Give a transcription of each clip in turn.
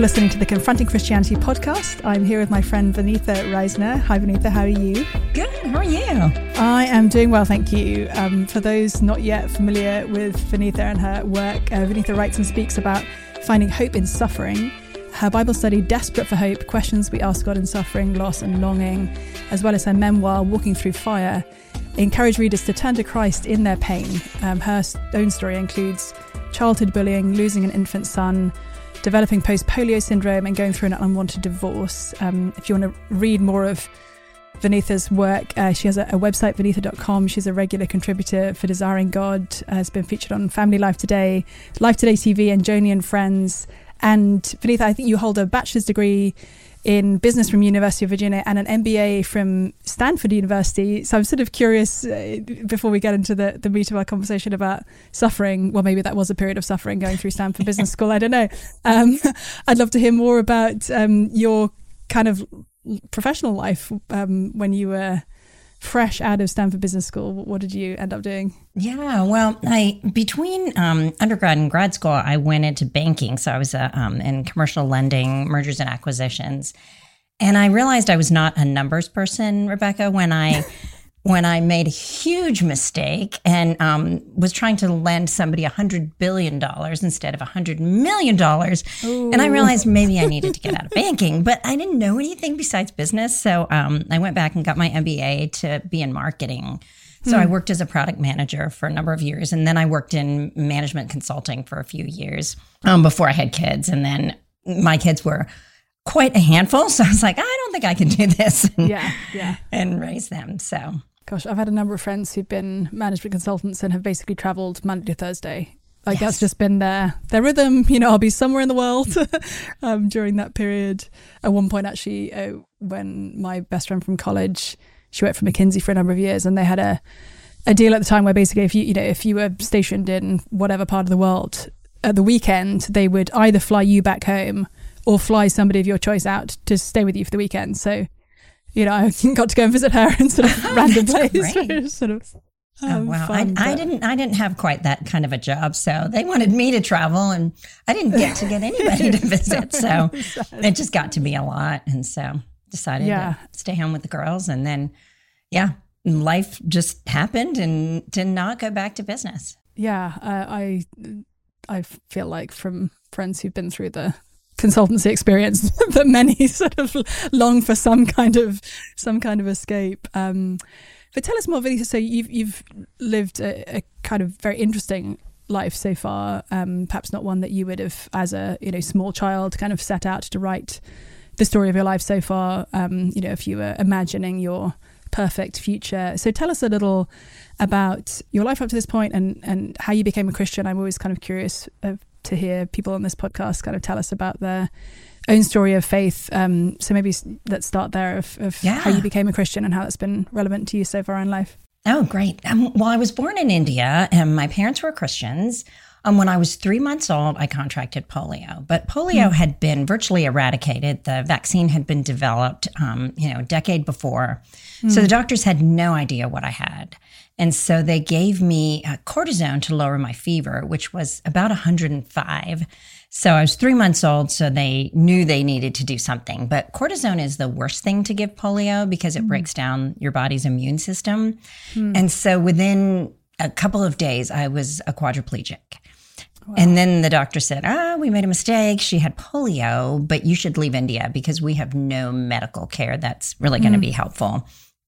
listening to the Confronting Christianity podcast. I'm here with my friend Vinitha Reisner. Hi Vinitha, how are you? Good, how are you? I am doing well, thank you. For those not yet familiar with Vinitha and her work, Vinitha writes and speaks about finding hope in suffering. Her Bible study, Desperate for Hope, questions we ask God in suffering, loss and longing, as well as her memoir, Walking Through Fire, encourage readers to turn to Christ in their pain. Her own story includes childhood bullying, losing an infant son, developing post-polio syndrome and going through an unwanted divorce. If you want to read more of Vinitha's work, she has a website, vinitha.com. She's a regular contributor for Desiring God, has been featured on Family Life Today, Life Today TV and Joni and Friends. And Vinitha, I think you hold a bachelor's degree in business from University of Virginia and an MBA from Stanford University. So I'm sort of curious, before we get into the meat of our conversation about suffering, well, maybe that was a period of suffering going through Stanford Business School, I don't know. I'd love to hear more about your kind of professional life when you were fresh out of Stanford Business School. What did you end up doing? Yeah, well, between undergrad and grad school, I went into banking. So I was in commercial lending, mergers and acquisitions. And I realized I was not a numbers person, Rebecca, when I made a huge mistake and was trying to lend somebody $100 billion instead of $100 million. Ooh. And I realized maybe I needed to get out of banking, but I didn't know anything besides business. So I went back and got my MBA to be in marketing. So I worked as a product manager for a number of years. And then I worked in management consulting for a few years before I had kids. And then my kids were quite a handful. So I was like, I don't think I can do this and raise them. So... Gosh, I've had a number of friends who've been management consultants and have basically traveled Monday to Thursday. Like that's just been their rhythm. You know, I'll be somewhere in the world during that period. At one point, actually, when my best friend from college, she worked for McKinsey for a number of years, and they had a deal at the time where basically, if you were stationed in whatever part of the world, at the weekend, they would either fly you back home or fly somebody of your choice out to stay with you for the weekend. So, you know, I got to go and visit her in sort of random places. Sort of wow. Fun, I didn't have quite that kind of a job, so they wanted me to travel, and I didn't get anybody to visit. So it just got to be a lot, and so decided to stay home with the girls, and then life just happened, and did not go back to business. Yeah, I feel like from friends who've been through the consultancy experience that many sort of long for some kind of escape. But tell us more, Vinitha. So you've lived a kind of very interesting life so far. Perhaps not one that you would have, as a small child, kind of set out to write the story of your life so far. If you were imagining your perfect future. So tell us a little about your life up to this point and how you became a Christian. I'm always kind of curious to hear people on this podcast kind of tell us about their own story of faith. So maybe let's start there of how you became a Christian and how that's been relevant to you so far in life. Oh, great. Well, I was born in India and my parents were Christians. When I was 3 months old, I contracted polio, but polio had been virtually eradicated. The vaccine had been developed, a decade before. So the doctors had no idea what I had. And so they gave me cortisone to lower my fever, which was about 105. So I was 3 months old, so they knew they needed to do something. But cortisone is the worst thing to give polio because it breaks down your body's immune system. And so within a couple of days, I was a quadriplegic. Wow. And then the doctor said, we made a mistake. She had polio, but you should leave India because we have no medical care that's really going to be helpful.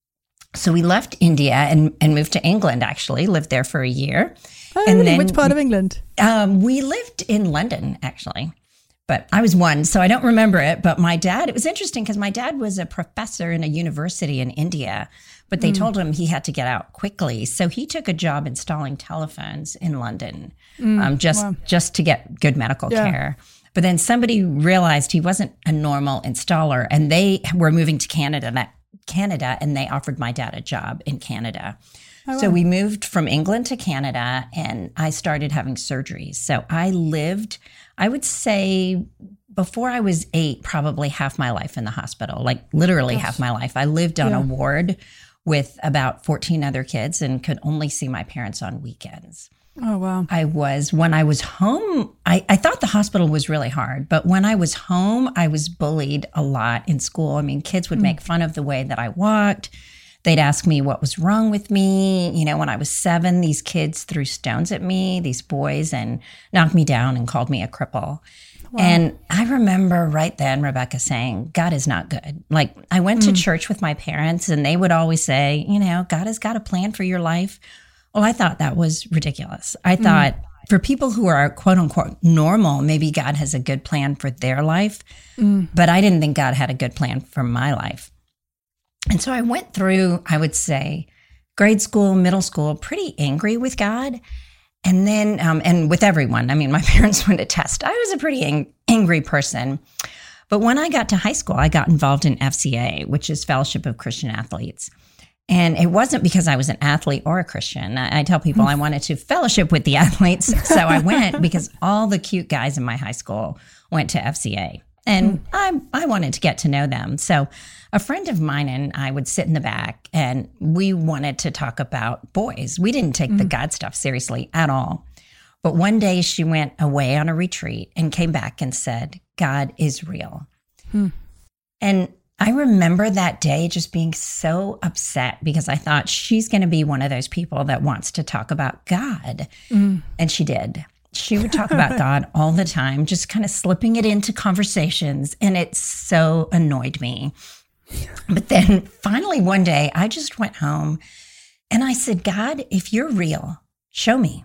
So we left India and moved to England, actually, lived there for a year. Oh, and really? Then, which part of England? We lived in London, actually. But I was one, so I don't remember it. But my dad, it was interesting because my dad was a professor in a university in India, but they told him he had to get out quickly. So he took a job installing telephones in London just to get good medical care. But then somebody realized he wasn't a normal installer, and they were moving to Canada, and they offered my dad a job in Canada. Oh, so we moved from England to Canada, and I started having surgeries. So I lived, I would say, before I was 8, probably half my life in the hospital, like literally half my life. I lived on a ward with about 14 other kids and could only see my parents on weekends. Oh, wow. When I was home, I thought the hospital was really hard, but when I was home, I was bullied a lot in school. I mean, kids would make fun of the way that I walked. They'd ask me what was wrong with me. You know, when I was 7, these kids threw stones at me, these boys, and knocked me down and called me a cripple. Wow. And I remember right then, Rebecca, saying, God is not good. Like, I went to church with my parents, and they would always say, you know, God has got a plan for your life. Well, I thought that was ridiculous. I thought for people who are quote unquote normal, maybe God has a good plan for their life. But I didn't think God had a good plan for my life. And so I went through, I would say, grade school, middle school, pretty angry with God. And then, and with everyone. I mean, my parents would attest. I was a pretty angry person. But when I got to high school, I got involved in FCA, which is Fellowship of Christian Athletes. And it wasn't because I was an athlete or a Christian. I tell people I wanted to fellowship with the athletes. So I went because all the cute guys in my high school went to FCA. And I wanted to get to know them. So a friend of mine and I would sit in the back and we wanted to talk about boys. We didn't take the God stuff seriously at all. But one day she went away on a retreat and came back and said, God is real. And I remember that day just being so upset because I thought she's going to be one of those people that wants to talk about God. And she did. She would talk about God all the time, just kind of slipping it into conversations. And it so annoyed me. But then finally one day I just went home and I said, God, if you're real, show me.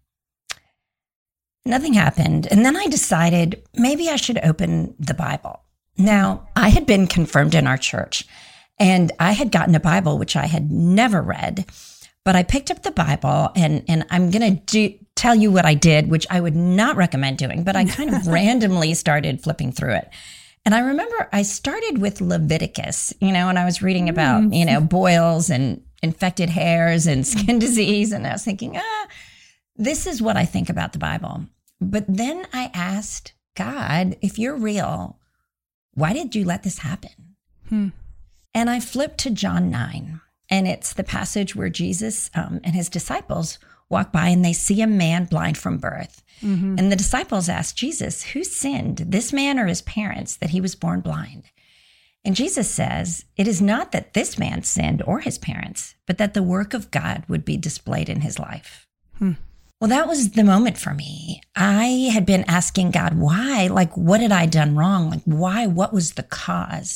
Nothing happened. And then I decided maybe I should open the Bible. Now, I had been confirmed in our church and I had gotten a Bible, which I had never read, but I picked up the Bible and I'm going to tell you what I did, which I would not recommend doing, but I kind of randomly started flipping through it. And I remember I started with Leviticus, you know, and I was reading about, you know, boils and infected hairs and skin disease. And I was thinking, this is what I think about the Bible. But then I asked God, if you're real, why did you let this happen? And I flipped to John 9, and it's the passage where Jesus and his disciples walk by and they see a man blind from birth. And the disciples ask Jesus, who sinned, this man or his parents, that he was born blind? And Jesus says, it is not that this man sinned or his parents, but that the work of God would be displayed in his life. Well, that was the moment for me. I had been asking God, why? Like, what had I done wrong? Like, why? What was the cause?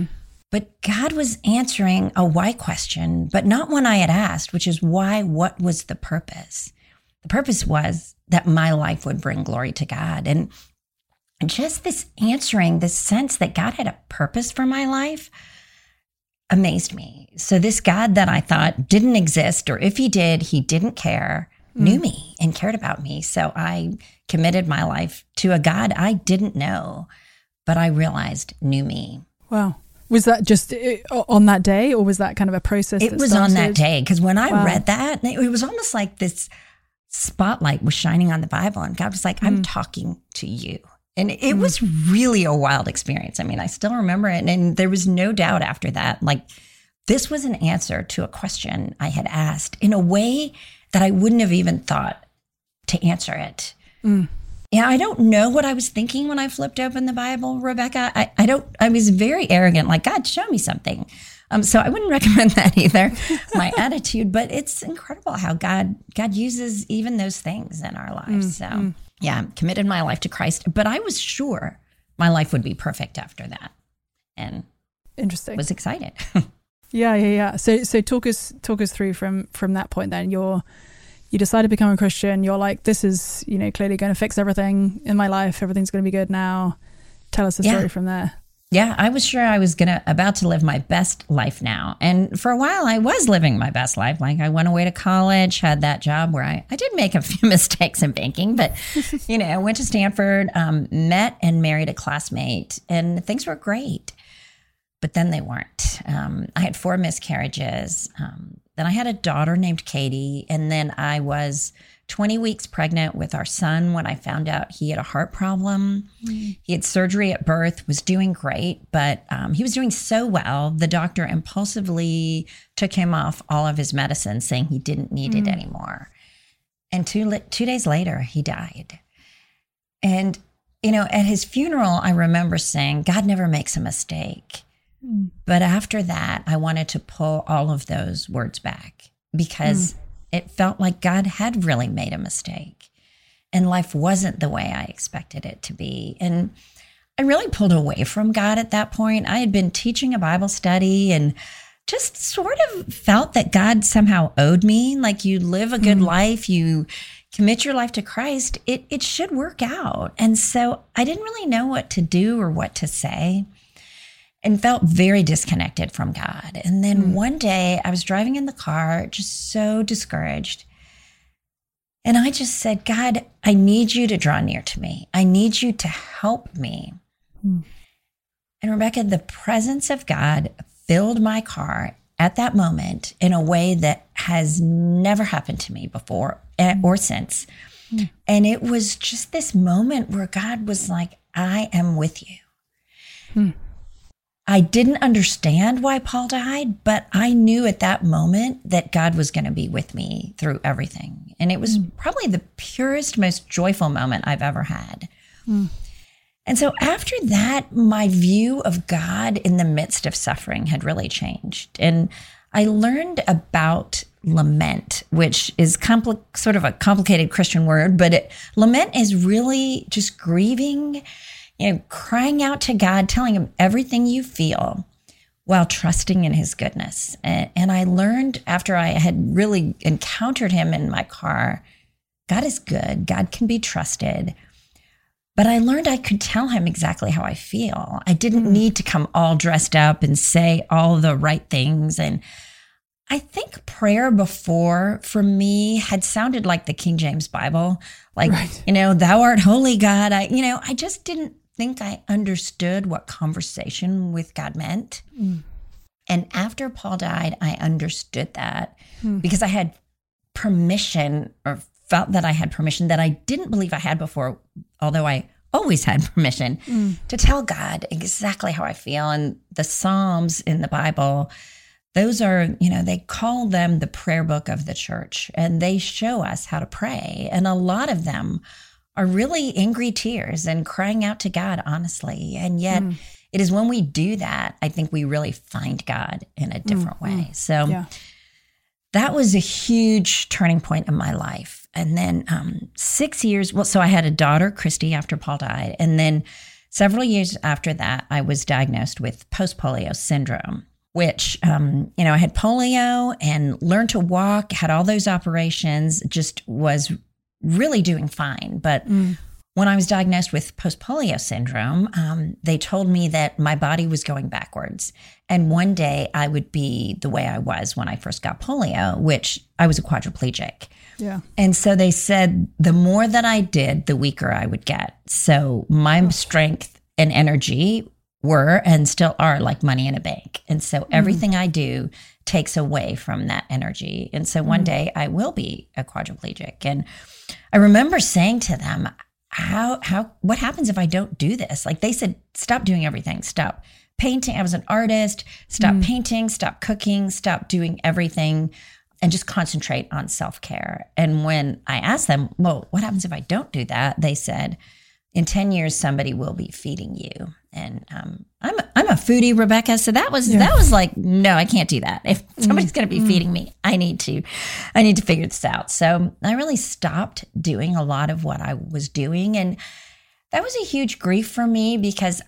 But God was answering a why question, but not one I had asked, which is why, what was the purpose? The purpose was that my life would bring glory to God. And just this answering, this sense that God had a purpose for my life amazed me. So this God that I thought didn't exist, or if he did, he didn't care, knew me and cared about me. So I committed my life to a God I didn't know, but I realized knew me. Wow. Was that just on that day, or was that kind of a process? It was on that day, because when I read that, it was almost like this spotlight was shining on the Bible, and God was like, I'm talking to you. And it was really a wild experience. I mean, I still remember it, and there was no doubt after that, like, this was an answer to a question I had asked in a way that I wouldn't have even thought to answer it. Yeah, I don't know what I was thinking when I flipped open the Bible, Rebecca. I was very arrogant, like, God, show me something. So I wouldn't recommend that either, my attitude, but it's incredible how God uses even those things in our lives. So yeah, I committed my life to Christ, but I was sure my life would be perfect after that. And interesting. Was excited. Yeah. So talk us through from that point then. You decide to become a Christian. You're like, this is, clearly going to fix everything in my life. Everything's going to be good now. Tell us the story from there. Yeah, I was sure I was about to live my best life now. And for a while, I was living my best life. Like, I went away to college, had that job where I did make a few mistakes in banking, but, went to Stanford, met and married a classmate, and things were great. But then they weren't. I had 4 miscarriages. Then I had a daughter named Katie. And then I was 20 weeks pregnant with our son when I found out he had a heart problem. He had surgery at birth, was doing great, but he was doing so well, the doctor impulsively took him off all of his medicine, saying he didn't need it anymore. And 2 days later, he died. And, at his funeral, I remember saying, God never makes a mistake. But after that, I wanted to pull all of those words back because it felt like God had really made a mistake and life wasn't the way I expected it to be. And I really pulled away from God at that point. I had been teaching a Bible study and just sort of felt that God somehow owed me. Like, you live a good life, you commit your life to Christ, it should work out. And so I didn't really know what to do or what to say and felt very disconnected from God. And then one day I was driving in the car, just so discouraged. And I just said, God, I need you to draw near to me. I need you to help me. And Rebecca, the presence of God filled my car at that moment in a way that has never happened to me before or since. And it was just this moment where God was like, I am with you. I didn't understand why Paul died, but I knew at that moment that God was going to be with me through everything. And it was probably the purest, most joyful moment I've ever had. And so after that, my view of God in the midst of suffering had really changed. And I learned about lament, which is sort of a complicated Christian word, but lament is really just grieving, crying out to God, telling him everything you feel while trusting in his goodness. And I learned after I had really encountered him in my car, God is good. God can be trusted. But I learned I could tell him exactly how I feel. I didn't need to come all dressed up and say all the right things. And I think prayer before for me had sounded like the King James Bible, like, thou art holy, God. I just didn't think I understood what conversation with God meant. And after Paul died, I understood that because I had permission, or felt that I had permission that I didn't believe I had before, although I always had permission to tell God exactly how I feel. And the Psalms in the Bible, those are, they call them the prayer book of the church, and they show us how to pray. And a lot of them are really angry tears and crying out to God honestly. And yet it is when we do that, I think we really find God in a different way. So that was a huge turning point in my life. And then 6 years, so I had a daughter, Christy, after Paul died. And then several years after that, I was diagnosed with post-polio syndrome, which, I had polio and learned to walk, had all those operations, just was really doing fine. But when I was diagnosed with post-polio syndrome, they told me that my body was going backwards. And one day I would be the way I was when I first got polio, which I was a quadriplegic. Yeah. And so they said the more that I did, the weaker I would get. So my strength and energy were and still are like money in a bank. And so everything I do takes away from that energy. And so one day I will be a quadriplegic. And I remember saying to them, what happens if I don't do this? Like, they said, stop doing everything. Stop painting. I was an artist. Stop painting, stop cooking, stop doing everything, and just concentrate on self-care. And when I asked them, well, what happens if I don't do that? They said, in 10 years, somebody will be feeding you. And I'm a foodie, Rebecca. So that was like, no, I can't do that. If somebody's going to be feeding me, I need to figure this out. So I really stopped doing a lot of what I was doing. And that was a huge grief for me because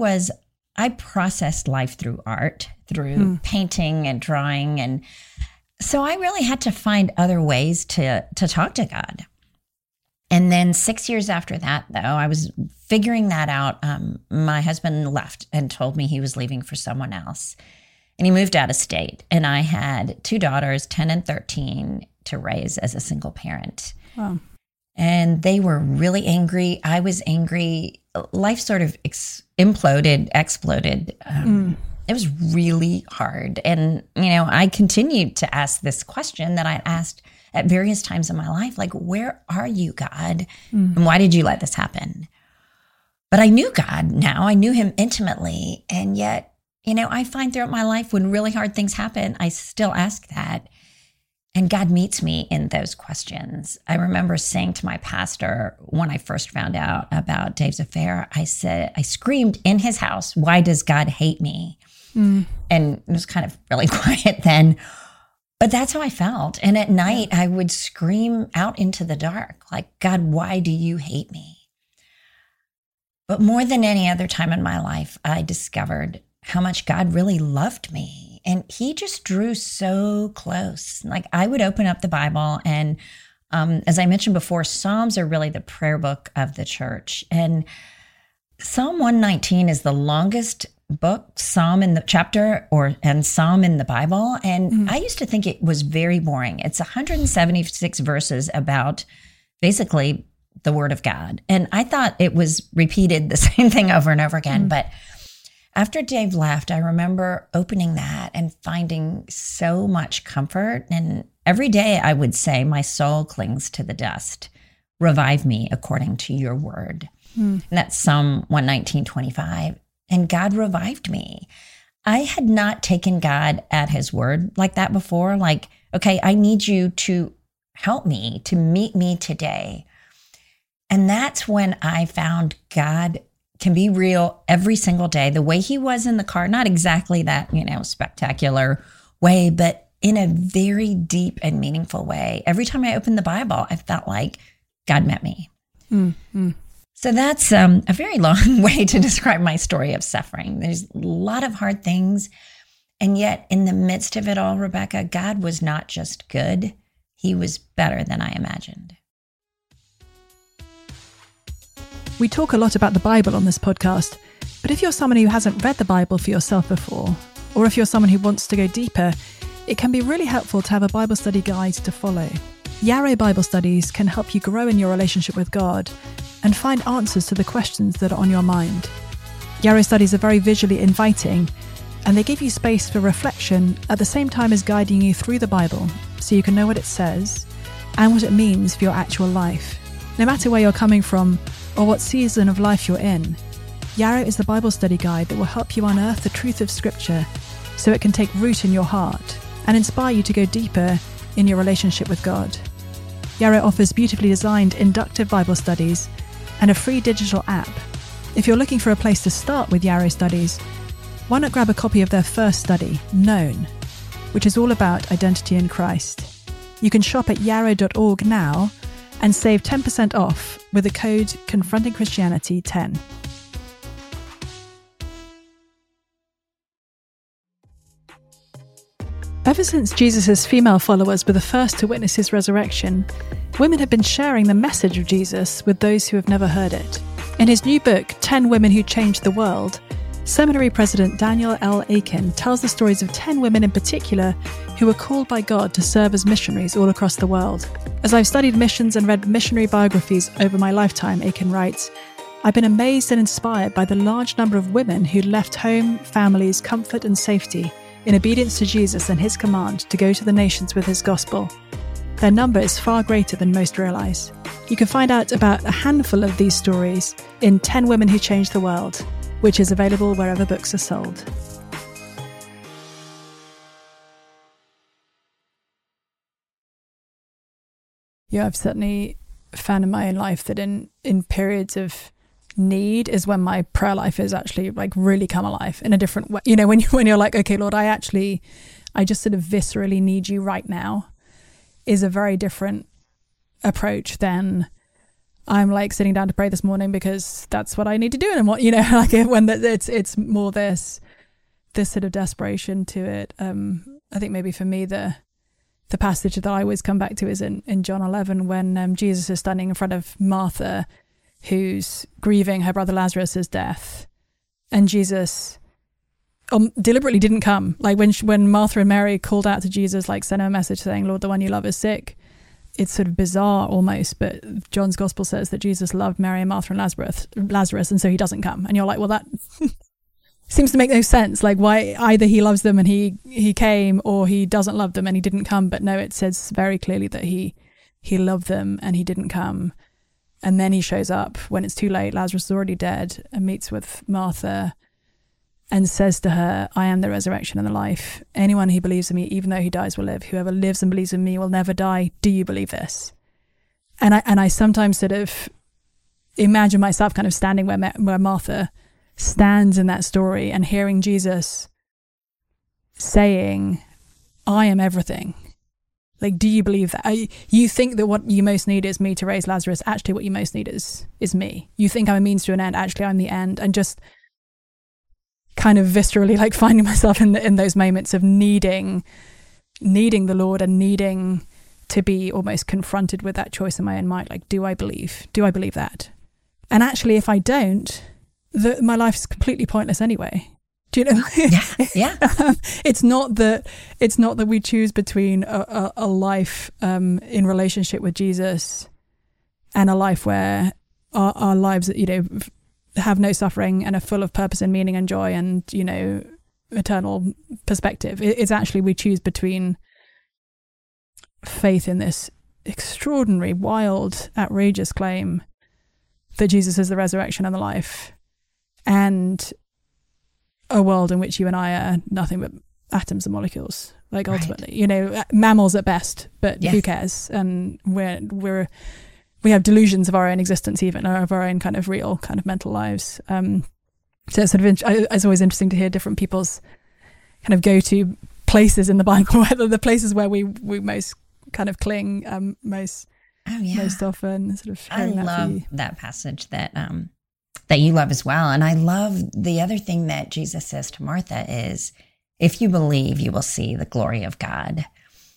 I processed life through art, through painting and drawing. And so I really had to find other ways to talk to God. And then 6 years after that, though, I was figuring that out. My husband left and told me he was leaving for someone else. And he moved out of state. And I had 2 daughters, 10 and 13, to raise as a single parent. Wow. And they were really angry. I was angry. Life sort of exploded. It was really hard. And, I continued to ask this question that I asked at various times in my life, like, where are you, God? And why did you let this happen? But I knew God now. I knew him intimately. And yet, I find throughout my life when really hard things happen, I still ask that. And God meets me in those questions. I remember saying to my pastor when I first found out about Dave's affair, I screamed in his house, "Why does God hate me?" And it was kind of really quiet then. But that's how I felt. And at night, I would scream out into the dark, like, "God, why do you hate me?" But more than any other time in my life, I discovered how much God really loved me. And he just drew so close. Like, I would open up the Bible, and as I mentioned before, Psalms are really the prayer book of the church. And Psalm 119 is the longest book, Psalm in the chapter, and Psalm in the Bible. And I used to think it was very boring. It's 176 verses about basically the Word of God. And I thought it was repeated the same thing over and over again. But after Dave left, I remember opening that and finding so much comfort. And every day I would say, "My soul clings to the dust. Revive me according to your word." And that's Psalm 119:25. And God revived me. I had not taken God at his word like that before. Like, okay, I need you to help me, to meet me today. And that's when I found God can be real every single day, the way he was in the car, not exactly that, spectacular way, but in a very deep and meaningful way. Every time I opened the Bible, I felt like God met me. So that's a very long way to describe my story of suffering. There's a lot of hard things. And yet in the midst of it all, Rebecca, God was not just good. He was better than I imagined. We talk a lot about the Bible on this podcast, but if you're someone who hasn't read the Bible for yourself before, or if you're someone who wants to go deeper, it can be really helpful to have a Bible study guide to follow. Yarrow Bible Studies can help you grow in your relationship with God and find answers to the questions that are on your mind. Yarrow studies are very visually inviting, and they give you space for reflection at the same time as guiding you through the Bible so you can know what it says and what it means for your actual life. No matter where you're coming from or what season of life you're in, Yarrow is the Bible study guide that will help you unearth the truth of Scripture so it can take root in your heart and inspire you to go deeper in your relationship with God. Yarrow offers beautifully designed inductive Bible studies and a free digital app. If you're looking for a place to start with Yarrow studies, why not grab a copy of their first study, Known, which is all about identity in Christ. You can shop at yarrow.org now and save 10% off with the code ConfrontingChristianity10. Ever since Jesus' female followers were the first to witness his resurrection, women have been sharing the message of Jesus with those who have never heard it. In his new book, 10 Women Who Changed the World, Seminary President Daniel L. Akin tells the stories of 10 women in particular who were called by God to serve as missionaries all across the world. As I've studied missions and read missionary biographies over my lifetime, Akin writes, I've been amazed and inspired by the large number of women who left home, families, comfort and safety in obedience to Jesus and his command to go to the nations with his gospel. Their number is far greater than most realize. You can find out about a handful of these stories in 10 Women Who Changed the World, which is available wherever books are sold. Yeah, I've certainly found in my own life that in periods of need is when my prayer life is actually like really come alive in a different way. You know, when you're like, okay, Lord, I just sort of viscerally need you right now, is a very different approach than I'm like sitting down to pray this morning because that's what I need to do. And what, you know, like when it's more this sort of desperation to it. I think maybe for me, the passage that I always come back to is in John 11, when Jesus is standing in front of Martha, who's grieving her brother Lazarus's death. And Jesus deliberately didn't come. Like when Martha and Mary called out to Jesus, like sent him a message saying, Lord, the one you love is sick. It's sort of bizarre almost, but John's gospel says that Jesus loved Mary and Martha and Lazarus, and so he doesn't come. And you're like, well, that seems to make no sense. Like, why either he loves them and he came, or he doesn't love them and he didn't come. But no, it says very clearly that he loved them and he didn't come. And then he shows up when it's too late. Lazarus is already dead, and meets with Martha and says to her, I am the resurrection and the life. Anyone who believes in me, even though he dies, will live. Whoever lives and believes in me will never die. Do you believe this? And I sometimes sort of imagine myself kind of standing where Martha stands in that story and hearing Jesus saying, I am everything. Like, do you believe that? You think that what you most need is me to raise Lazarus. Actually, what you most need is me. You think I'm a means to an end. Actually, I'm the end. And just kind of viscerally like finding myself in those moments of needing the Lord and needing to be almost confronted with that choice in my own mind. Like, do I believe that? And actually, if I don't, my life is completely pointless anyway. Do you know? Yeah. It's not that we choose between a life in relationship with Jesus and a life where our lives, have no suffering and are full of purpose and meaning and joy and, eternal perspective. It's actually we choose between faith in this extraordinary, wild, outrageous claim that Jesus is the resurrection and the life, and a world in which you and I are nothing but atoms and molecules. Like ultimately, mammals at best, but who cares? And we have delusions of our own existence, even of our own kind of real kind of mental lives. So it's sort of it's always interesting to hear different people's kind of go-to places in the Bible, whether the places where we most kind of cling most often. Sort of I love that passage that you love as well. And I love the other thing that Jesus says to Martha is, if you believe, you will see the glory of God.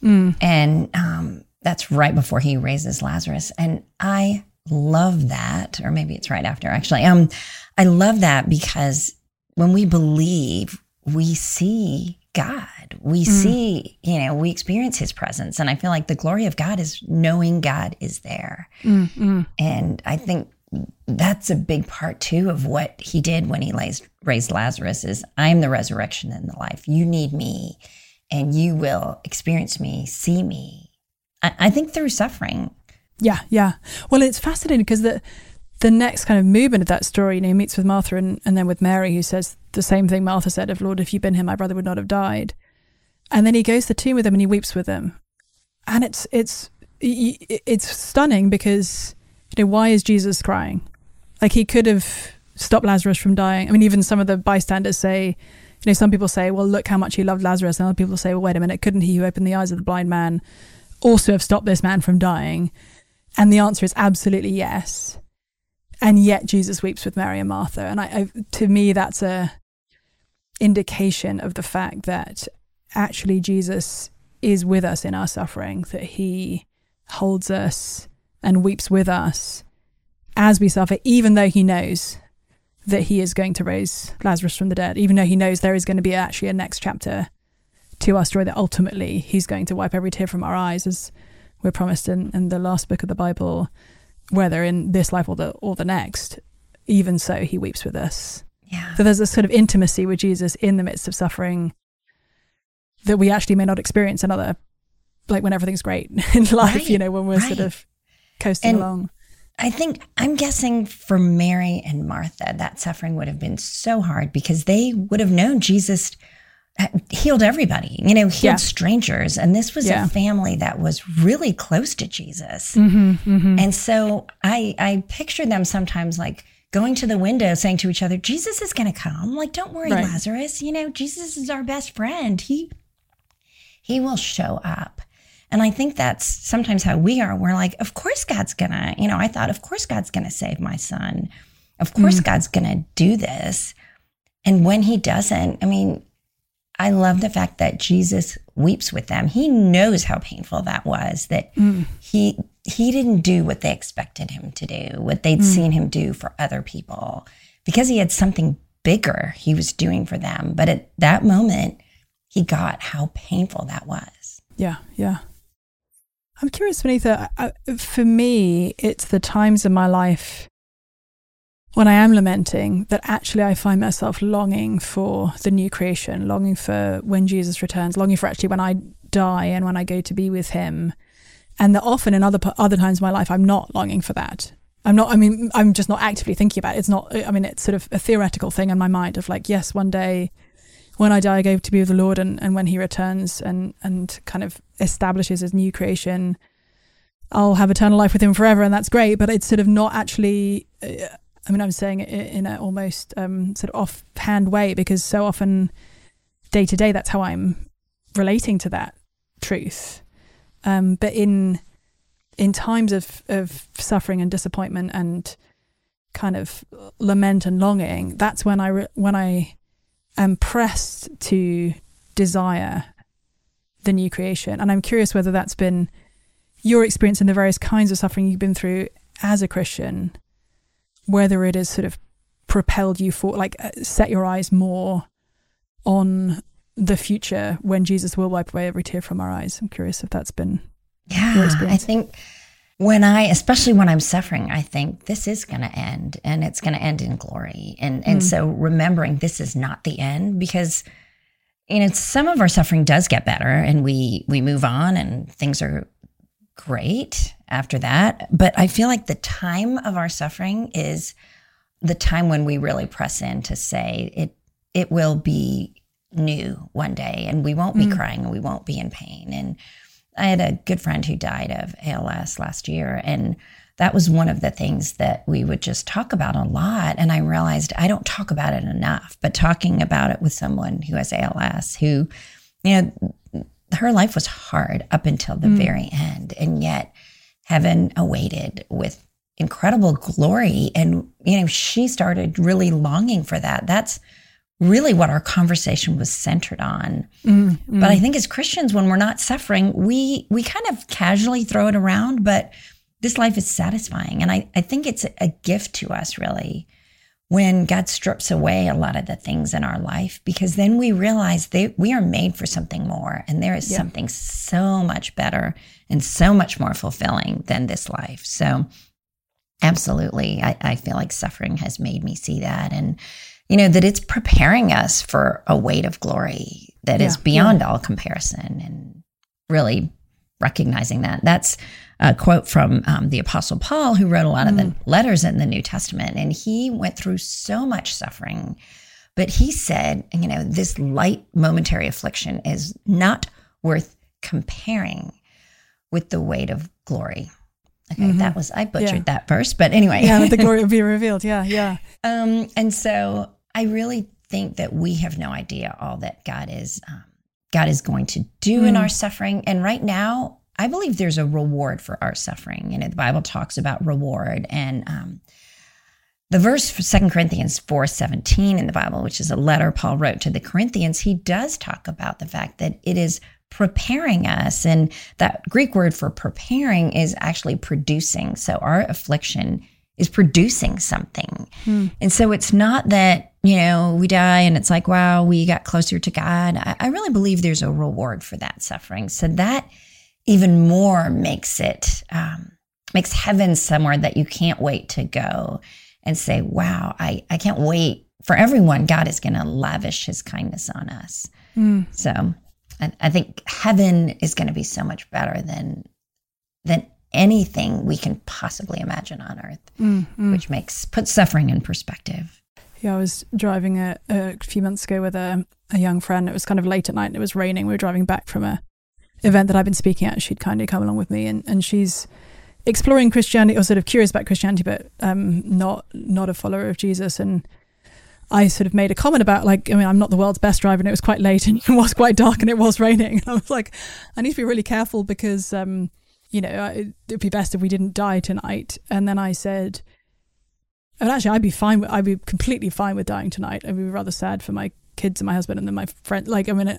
And that's right before he raises Lazarus. And I love that, or maybe it's right after actually. I love that because when we believe, we see God. We see, we experience his presence. And I feel like the glory of God is knowing God is there. And I think that's a big part too of what he did when he raised Lazarus is, I'm the resurrection and the life. You need me and you will experience me, see me. I think through suffering. Yeah. Well, it's fascinating because the next kind of movement of that story, he meets with Martha and then with Mary, who says the same thing Martha said of, Lord, if you'd been here, my brother would not have died. And then he goes to the tomb with them and he weeps with them. And it's stunning because, why is Jesus crying? Like, he could have stopped Lazarus from dying. I mean, even some of the bystanders say, some people say, well, look how much he loved Lazarus. And other people say, well, wait a minute, couldn't he who opened the eyes of the blind man also have stopped this man from dying? And the answer is absolutely yes. And yet Jesus weeps with Mary and Martha. And to me, that's a indication of the fact that actually Jesus is with us in our suffering, that he holds us and weeps with us as we suffer, even though he knows that he is going to raise Lazarus from the dead, even though he knows there is going to be actually a next chapter to our story, that ultimately he's going to wipe every tear from our eyes, as we're promised in the last book of the Bible, whether in this life or the next. Even so, he weeps with us. Yeah. So there's a sort of intimacy with Jesus in the midst of suffering that we actually may not experience another, like when everything's great in life, when we're sort of coasting along. I'm guessing for Mary and Martha, that suffering would have been so hard because they would have known Jesus healed everybody, healed strangers. And this was a family that was really close to Jesus. And so I picture them sometimes like going to the window saying to each other, Jesus is going to come. Like, don't worry, Lazarus, Jesus is our best friend. He will show up. And I think that's sometimes how we are. We're like, of course God's gonna, I thought, of course God's gonna save my son. Of course God's gonna do this. And when he doesn't, I love the fact that Jesus weeps with them. He knows how painful that was, that he didn't do what they expected him to do, what they'd seen him do for other people, because he had something bigger he was doing for them. But at that moment, he got how painful that was. Yeah. I'm curious, Vineetha, for me, it's the times in my life when I am lamenting that actually I find myself longing for the new creation, longing for when Jesus returns, longing for actually when I die and when I go to be with him. And that often in other times of my life, I'm not longing for that. I'm just not actively thinking about it. It's not, it's sort of a theoretical thing in my mind of like, yes, one day when I die, I go to be with the Lord, and when he returns and kind of establishes his new creation, I'll have eternal life with him forever, and that's great. But it's sort of not actually, I'm saying it in a almost sort of offhand way, because so often day to day, that's how I'm relating to that truth. But in times of suffering and disappointment and kind of lament and longing, that's when I am pressed to desire the new creation. And I'm curious whether that's been your experience in the various kinds of suffering you've been through as a Christian, whether it has sort of propelled you for, like, set your eyes more on the future when Jesus will wipe away every tear from our eyes. I'm curious if that's been your experience. I think especially when I'm suffering, I think this is going to end, and it's going to end in glory. And so remembering this is not the end, because, some of our suffering does get better and we move on and things are great after that. But I feel like the time of our suffering is the time when we really press in to say it will be new one day, and we won't be crying and we won't be in pain. And I had a good friend who died of ALS last year, and that was one of the things that we would just talk about a lot. And I realized I don't talk about it enough, but talking about it with someone who has ALS, who, her life was hard up until the very end, and yet heaven awaited with incredible glory. And, she started really longing for that. That's really what our conversation was centered on. But I think as Christians, when we're not suffering, we kind of casually throw it around, but this life is satisfying. And I think it's a gift to us, really, when God strips away a lot of the things in our life, because then we realize we are made for something more, and there is something so much better and so much more fulfilling than this life. So absolutely, I feel like suffering has made me see that, and that it's preparing us for a weight of glory that is beyond all comparison, and really recognizing that. That's a quote from the Apostle Paul, who wrote a lot of the letters in the New Testament. And he went through so much suffering, but he said, this light momentary affliction is not worth comparing with the weight of glory. Okay, I butchered that verse, but anyway. Yeah, the glory will be revealed. Yeah. And so I really think that we have no idea all that God is going to do in our suffering. And right now, I believe there's a reward for our suffering. The Bible talks about reward, and the verse for 2 Corinthians 4:17 in the Bible, which is a letter Paul wrote to the Corinthians, he does talk about the fact that it is preparing us. And that Greek word for preparing is actually producing. So our affliction is producing something. And so it's not that, we die and it's like, wow, we got closer to God. I really believe there's a reward for that suffering. So that even more makes heaven somewhere that you can't wait to go and say, wow, I can't wait for everyone. God is going to lavish his kindness on us. So I think heaven is going to be so much better than anything we can possibly imagine on earth, which puts suffering in perspective. Yeah, I was driving a few months ago with a young friend. It was kind of late at night and it was raining. We were driving back from a event that I've been speaking at. She'd kindly come along with me, and she's exploring Christianity, or sort of curious about Christianity, but not a follower of Jesus. And I sort of made a comment about, like, I'm not the world's best driver, and it was quite late and it was quite dark and it was raining. And I was like, I need to be really careful because, it'd be best if we didn't die tonight. And then I said, and actually I'd be completely fine with dying tonight. I'd be rather sad for my kids and my husband and then my friend.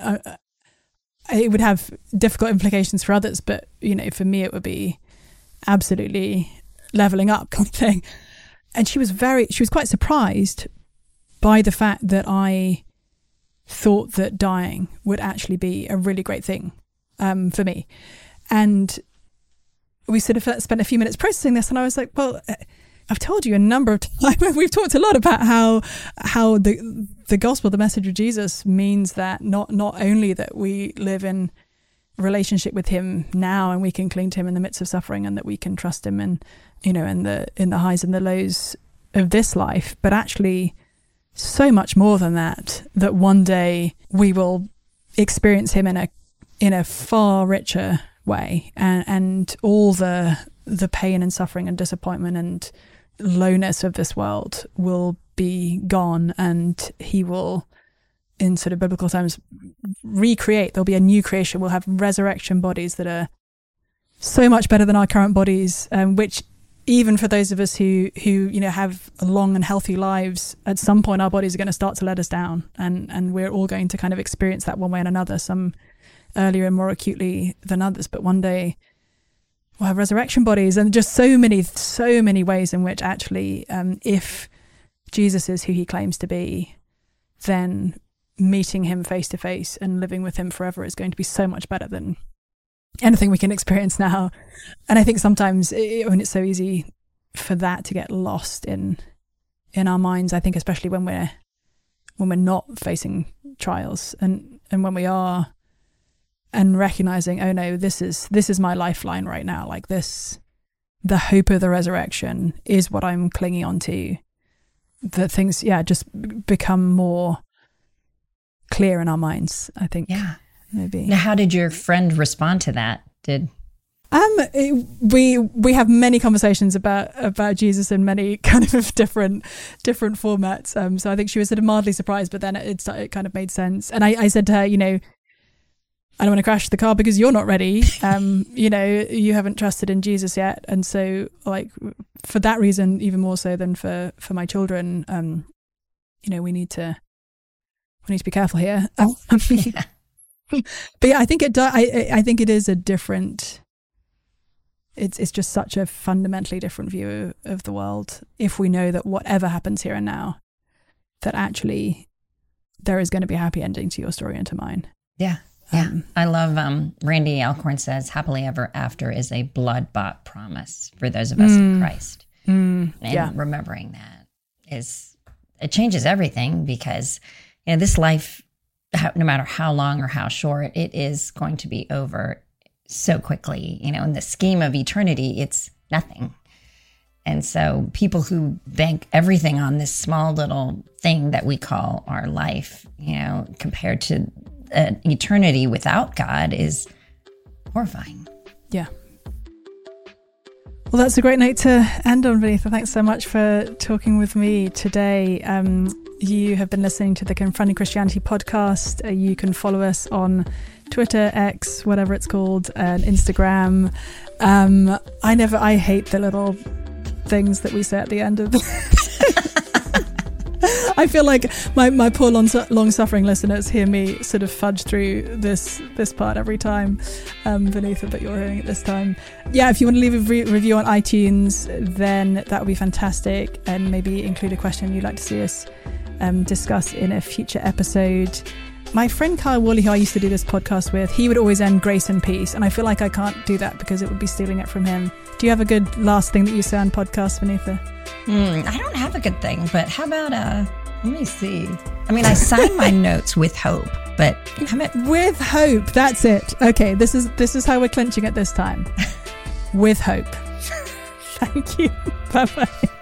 It would have difficult implications for others, but, for me, it would be absolutely leveling up kind of thing. And she was quite surprised by the fact that I thought that dying would actually be a really great thing for me. And we sort of spent a few minutes processing this, and I was like, well, I've told you a number of times, we've talked a lot about how the gospel, the message of Jesus, means that not only that we live in relationship with him now, and we can cling to him in the midst of suffering, and that we can trust him in, you know, in the highs and the lows of this life. But actually so much more than that, that one day we will experience him in a far richer way, and all the pain and suffering and disappointment and lowness of this world will be gone, and he will, in sort of biblical terms, recreate. There'll be a new creation. We'll have resurrection bodies that are so much better than our current bodies, which even for those of us who you know have long and healthy lives, at some point our bodies are going to start to let us down, and we're all going to kind of experience that one way and another, some earlier and more acutely than others. But one day we'll have resurrection bodies, and just so many ways in which actually, if Jesus is who he claims to be, then meeting him face to face and living with him forever is going to be so much better than anything we can experience now. And I think sometimes when it's so easy for that to get lost in our minds, I think especially when we're not facing trials, and when we are, and recognizing, oh no, this is my lifeline right now, like this, the hope of the resurrection is what I'm clinging on to, that things just become more clear in our minds, I think. Maybe. Now, how did your friend respond to that? We have many conversations about Jesus in many kind of different formats. So I think she was sort of mildly surprised, but then it kind of made sense. And I said to her, you know, I don't want to crash the car because you're not ready. You know, you haven't trusted in Jesus yet. And so, like, for that reason, even more so than for my children, you know, we need to be careful here. But yeah, I think I think it is a different. It's just such a fundamentally different view of the world. If we know that whatever happens here and now, that actually there is going to be a happy ending to your story and to mine. Yeah. I love Randy Alcorn says happily ever after is a blood-bought promise for those of us in Christ. And remembering that it changes everything, because you know, this life, no matter how long or how short, it is going to be over so quickly. You know, in the scheme of eternity, it's nothing. And so people who bank everything on this small little thing that we call our life, you know, compared to an eternity without God, is horrifying. Yeah. Well, that's a great note to end on, Vineetha. Thanks so much for talking with me today. You have been listening to the Confronting Christianity podcast. You can follow us on Twitter, X, whatever it's called, and Instagram. I hate the little things that we say at the end of I feel like my poor long-suffering listeners hear me sort of fudge through this part every time, Vineetha, but you're hearing it this time. Yeah, if you want to leave a review on iTunes, then that would be fantastic, and maybe include a question you'd like to see us discuss in a future episode. My friend Kyle Worley, who I used to do this podcast with, he would always end grace and peace, and I feel like I can't do that because it would be stealing it from him. Do you have a good last thing that you say on podcasts, Vineetha? I don't have a good thing, but how about let me see. I mean, I sign my notes with hope, but with hope. That's it. Okay, this is how we're clinching it this time. With hope. Thank you. Bye-bye.